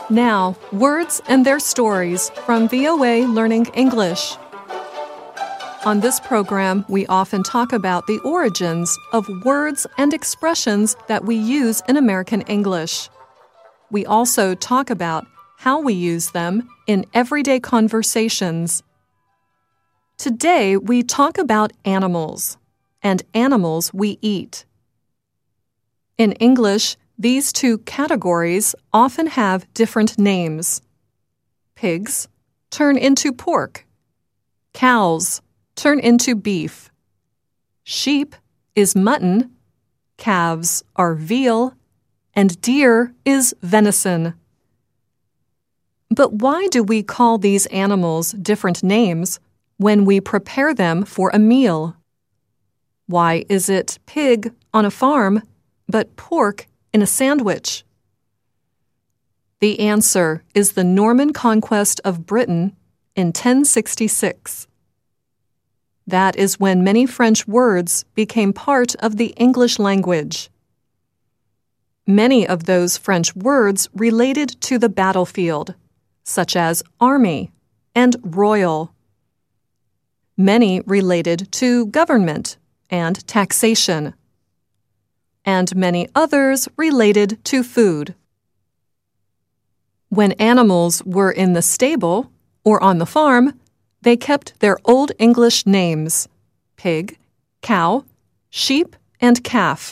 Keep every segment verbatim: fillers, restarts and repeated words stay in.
Now, words and their stories from V O A Learning English. On this program, we often talk about the origins of words and expressions that we use in American English. We also talk about how we use them in everyday conversations. Today, we talk about animals and animals we eat. In English, these two categories often have different names. Pigs turn into pork. Cows turn into beef. Sheep is mutton. Calves are veal. And deer is venison. But why do we call these animals different names when we prepare them for a meal? Why is it pig on a farm, but pork in a sandwich? The answer is the Norman conquest of Britain in ten sixty-six. That is when many French words became part of the English language. Many of those French words related to the battlefield, such as army and royal. Many related to government and taxation, and many others related to food. When animals were in the stable or on the farm, they kept their Old English names: pig, cow, sheep, and calf.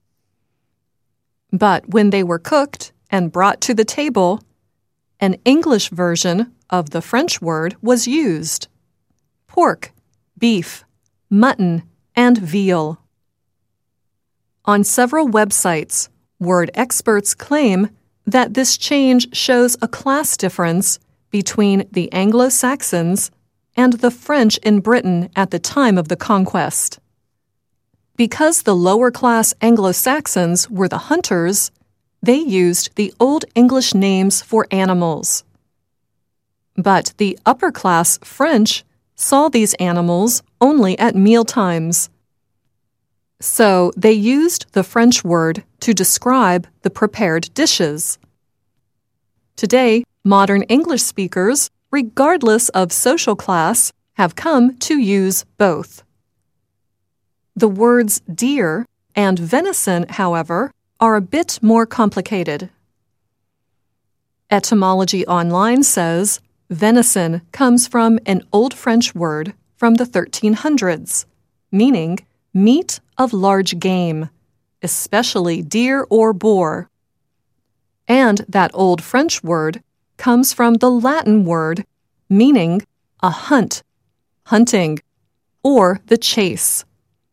But when they were cooked and brought to the table, an English version of the French word was used: pork, beef, mutton, and veal. On several websites, word experts claim that this change shows a class difference between the Anglo-Saxons and the French in Britain at the time of the conquest. Because the lower-class Anglo-Saxons were the hunters, they used the Old English names for animals. But the upper-class French saw these animals only at mealtimes. So they used the French word to describe the prepared dishes. Today, modern English speakers, regardless of social class, have come to use both. The words deer and venison, however, are a bit more complicated. Etymology Online says venison comes from an Old French word from the thirteen hundreds, meaning meat of large game, especially deer or boar. And that Old French word comes from the Latin word meaning a hunt, hunting, or the chase.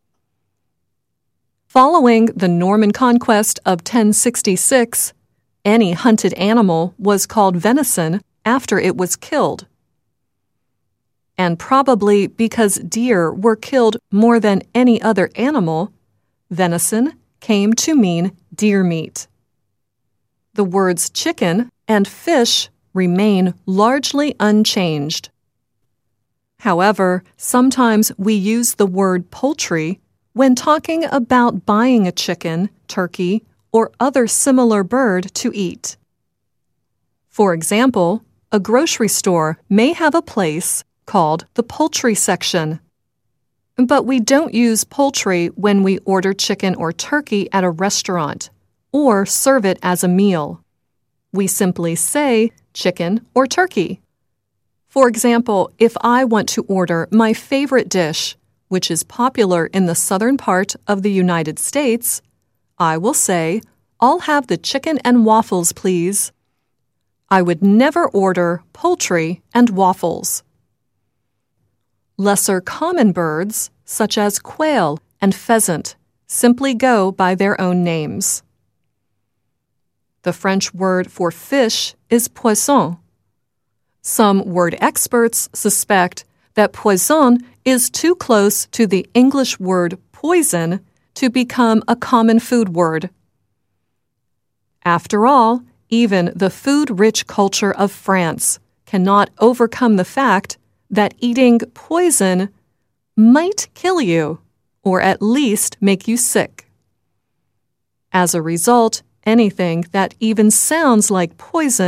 Following the Norman conquest of ten sixty-six, any hunted animal was called venison after it was killed. And probably because deer were killed more than any other animal, venison came to mean deer meat. The words chicken and fish remain largely unchanged. However, sometimes we use the word poultry when talking about buying a chicken, turkey, or other similar bird to eat. For example, a grocery store may have a place called the poultry section. But we don't use poultry when we order chicken or turkey at a restaurant or serve it as a meal. We simply say chicken or turkey. For example, if I want to order my favorite dish, which is popular in the southern part of the United States, I will say, "I'll have the chicken and waffles, please." I would never order poultry and waffles. Lesser common birds, such as quail and pheasant, simply go by their own names. The French word for fish is poisson. Some word experts suspect that poisson is too close to the English word poison to become a common food word. After all, even the food-rich culture of France cannot overcome the fact that eating poison might kill you, or at least make you sick. As a result, anything that even sounds like poison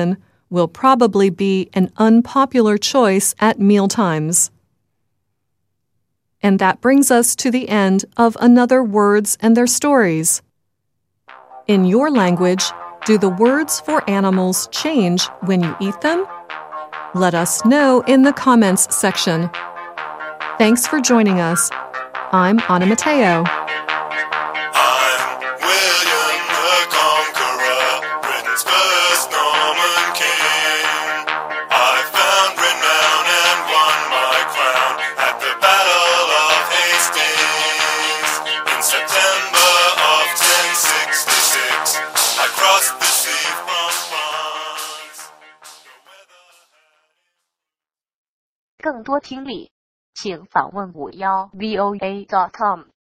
will probably be an unpopular choice at mealtimes. And that brings us to the end of another Words and Their Stories. In your language, do the words for animals change when you eat them? Let us know in the comments section. Thanks for joining us. I'm Anna Matteo. I'm William the Conqueror, Britain's first Norman king. I found renown and won my crown at the Battle of Hastings. In September of ten sixty-six, I crossed the sea from France. 更多听力，请访问五幺 V O A dot com。